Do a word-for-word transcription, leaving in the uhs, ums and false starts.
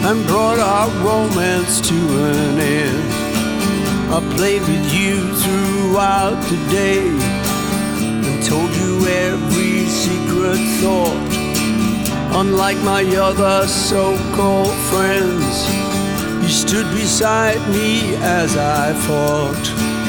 and brought our romance to an end. I played with you throughout the day and told you every secret thought. Unlike my other so-called friends, you stood beside me as I fought.